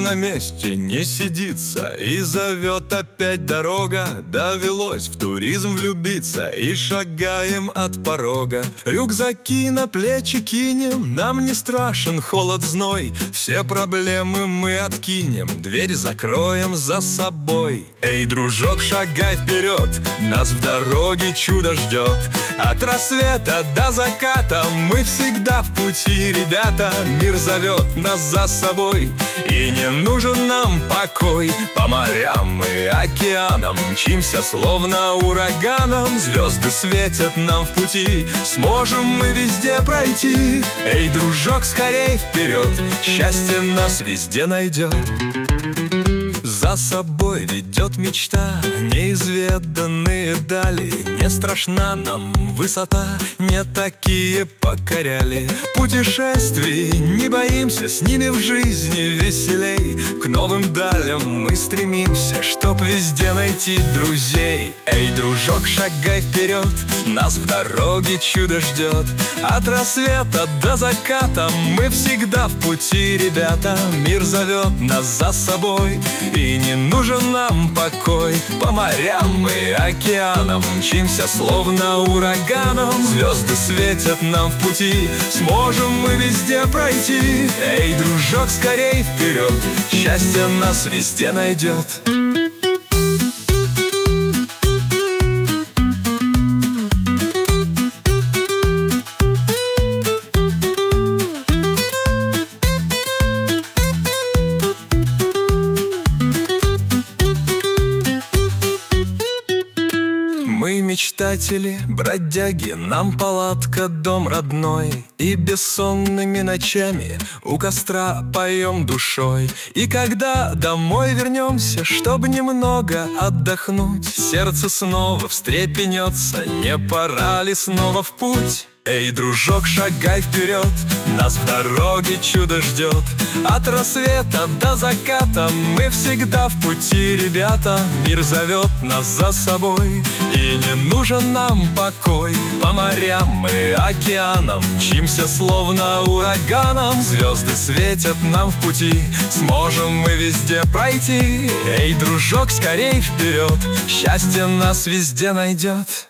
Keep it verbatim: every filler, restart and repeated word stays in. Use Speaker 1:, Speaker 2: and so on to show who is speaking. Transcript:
Speaker 1: на месте не сидится, и зовет опять дорога. Довелось в туризм влюбиться, и шагаем от порога. Рюкзаки на плечи кинем, нам не страшен холод, зной. Все проблемы мы откинем, дверь закроем за собой. Эй, дружок, шагай вперед, нас в дороге чудо ждет. От рассвета до заката мы всегда в пути, ребята. Мир зовет нас за собой, и не нужен нам покой. По морям и океанам мчимся, словно ураганом. Звезды светят нам в пути, сможем мы везде пройти. Эй, дружок, скорей вперед, счастье нас везде найдет. За собой ведет мечта, неизведанные дали. Не страшна нам высота, не такие покоряли. Путешествий не боимся, с ними в жизни веселей. К новым далям мы стремимся, чтоб везде найти друзей. Эй, дружок, шагай вперед, нас в дороге чудо ждет. От рассвета до заката мы всегда в пути, ребята. Мир зовет нас за собой, и не нужен нам покой. По морям и океанам мчимся, словно ураганом. Звезды светят нам в пути, сможем мы везде пройти. Эй, дружок, скорей вперед, счастье нас везде найдет. Мы мечтатели, бродяги, нам палатка, дом родной. И бессонными ночами у костра поем душой. И когда домой вернемся, чтобы немного отдохнуть, сердце снова встрепенется, не пора ли снова в путь? Эй, дружок, шагай вперед, нас в дороге чудо ждет. От рассвета до заката мы всегда в пути, ребята. Мир зовет нас за собой, и не нужен нам покой. По морям и океанам мчимся, словно ураганом. Звезды светят нам в пути, сможем мы везде пройти. Эй, дружок, скорей вперед, счастье нас везде найдет.